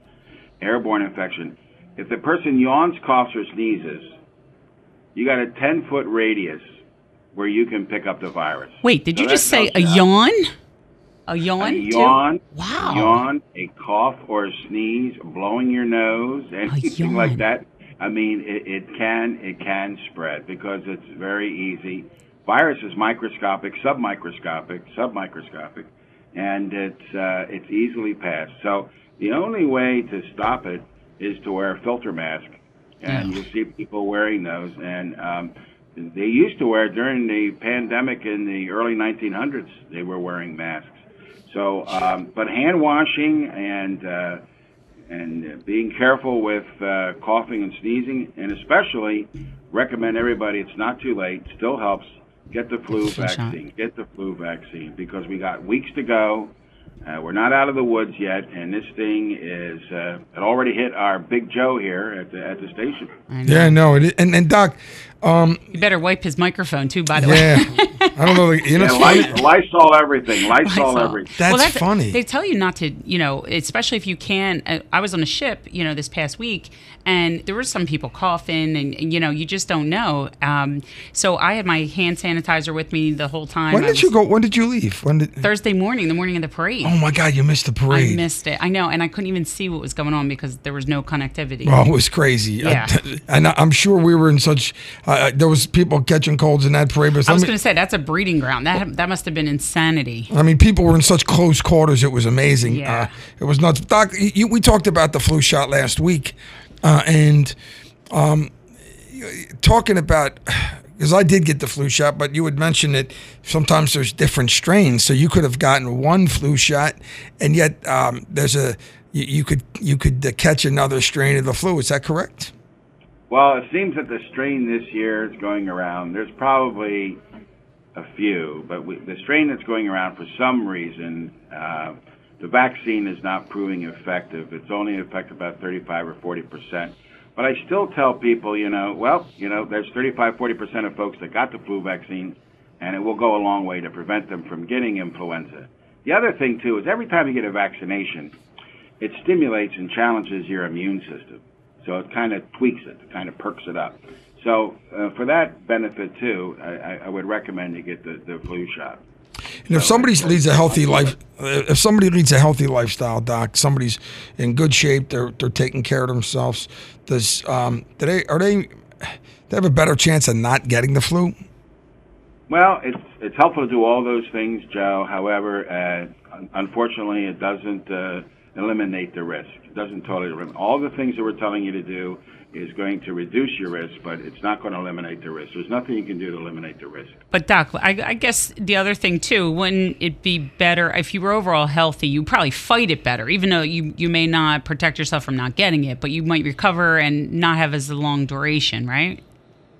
if the person yawns, coughs, or sneezes, you got a 10-foot radius where you can pick up the virus. Wait, did you just say a yawn? A yawn? A yawn, wow. Yawn, a cough or a sneeze, blowing your nose, anything like that. I mean, it can spread because it's very easy. Virus is microscopic, submicroscopic, and it's easily passed. So the only way to stop it is to wear a filter mask, and you see people wearing those. And they used to wear during the pandemic in the early 1900s. They were wearing masks. So, but hand washing and being careful with coughing and sneezing, and especially recommend everybody, it's not too late, still helps, get the flu vaccine. Get the flu vaccine, because we got weeks to go. We're not out of the woods yet, and this thing is it already hit our Big Joe here at the station. Yeah, no, and Doc, you better wipe his microphone too, by the way. I don't know. Lysol everything. Lysol everything. That's funny. They tell you not to, especially if you can. I was on a ship, this past week, and there were some people coughing, and you just don't know. So I had my hand sanitizer with me the whole time. When did you go? When did you leave? Thursday morning, the morning of the parade. Oh my God, you missed the parade. I missed it. I know, and I couldn't even see what was going on because there was no connectivity. Oh, it was crazy. Yeah. And I'm sure we were in such. There was people catching colds in that parade. But I was going to say that's a breeding ground. That must have been insanity. I mean, people were in such close quarters. It was amazing. Yeah. It was nuts. Doc, we talked about the flu shot last week, and talking about. Because I did get the flu shot, but you had mentioned that sometimes there's different strains, so you could have gotten one flu shot, and yet you could catch another strain of the flu. Is that correct? Well, it seems that the strain this year is going around. There's probably a few, but the strain that's going around, for some reason, the vaccine is not proving effective. It's only effective about 35 or 40%. But I still tell people, there's 35-40% of folks that got the flu vaccine, and it will go a long way to prevent them from getting influenza. The other thing, too, is every time you get a vaccination, it stimulates and challenges your immune system. So it kind of tweaks it, kind of perks it up. So for that benefit, too, I would recommend you get the flu shot. And if somebody leads a healthy lifestyle, Doc, somebody's in good shape, they're taking care of themselves. Do they have a better chance of not getting the flu? Well, it's helpful to do all those things, Joe. However, unfortunately, it doesn't eliminate the risk. It doesn't totally eliminate. All the things that we're telling you to do is going to reduce your risk, but it's not going to eliminate the risk. There's nothing you can do to eliminate the risk. But Doc, I guess the other thing too, wouldn't it be better if you were overall healthy, you probably fight it better, even though you may not protect yourself from not getting it, but you might recover and not have as a long duration, right?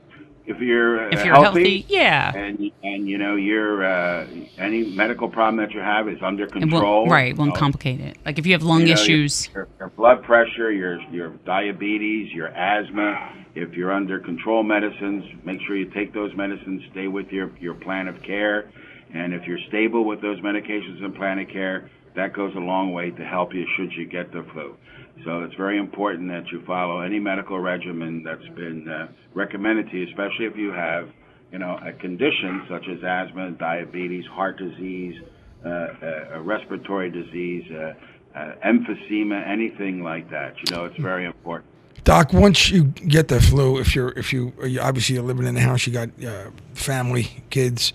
if you're healthy, yeah, and you know you're any medical problem that you have is under control, won't complicate it. Like if you have lung issues, your blood pressure, your diabetes, your asthma. If you're under control medicines, make sure you take those medicines. Stay with your plan of care, and if you're stable with those medications and plan of care, that goes a long way to help you should you get the flu. So it's very important that you follow any medical regimen that's been recommended to you, especially if you have, a condition such as asthma, diabetes, heart disease, a respiratory disease, emphysema, anything like that. It's very important. Doc, once you get the flu, if you obviously you're living in the house, you got family, kids.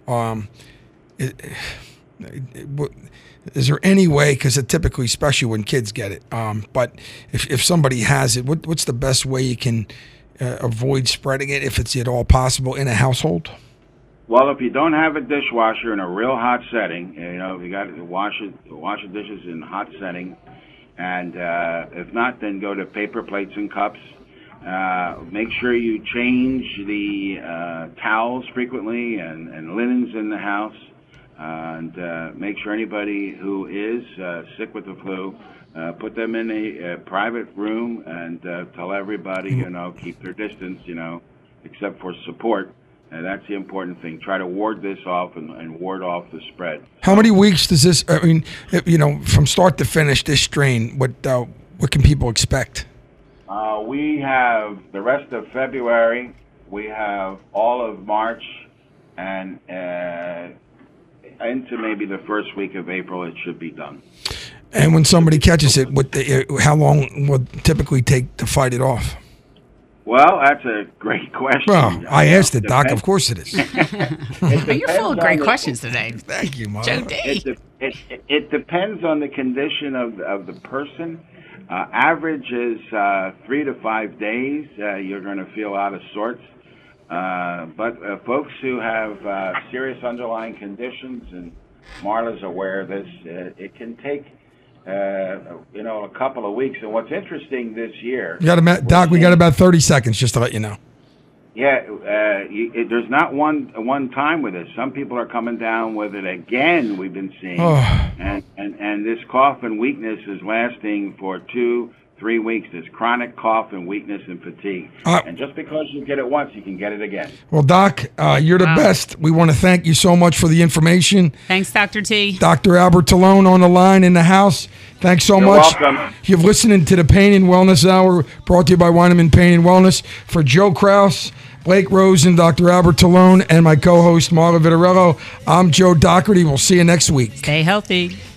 Is there any way, because it typically, especially when kids get it, but if somebody has it, what's the best way you can avoid spreading it, if it's at all possible, in a household? Well, if you don't have a dishwasher in a real hot setting, if you got to wash the dishes in a hot setting, and if not, then go to paper plates and cups. Make sure you change the towels frequently and linens in the house. And make sure anybody who is sick with the flu, put them in a private room and tell everybody, keep their distance, except for support. And that's the important thing. Try to ward this off and ward off the spread. How many weeks does this, from start to finish, this strain, what can people expect? We have the rest of February, we have all of March, and into maybe the first week of April, it should be done. And when somebody catches it, how long would it typically take to fight it off? Well, that's a great question. Well, I asked it, Doc. Of course it is. You're full of great questions today. Thank you, Mom. Joe D. It depends on the condition of the person. Average is 3 to 5 days. You're going to feel out of sorts. But folks who have serious underlying conditions, and Marla's aware of this, it can take a couple of weeks. And what's interesting this year, Doc, we got about 30 seconds just to let you know. Yeah, there's not one time with this. Some people are coming down with it again. We've been seeing, and this cough and weakness is lasting for 2-3 weeks. This chronic cough and weakness and fatigue. And just because you get it once, you can get it again. Well, Doc, you're the best. We want to thank you so much for the information. Thanks, Dr. T. Dr. Albert Talone on the line in the house. Thanks so much. You're welcome. You're listening to the Pain and Wellness Hour, brought to you by Weineman Pain and Wellness. For Joe Kraus, Blake Rosen, Dr. Albert Talone, and my co-host Marla Vitarello, I'm Joe Doherty. We'll see you next week. Stay healthy.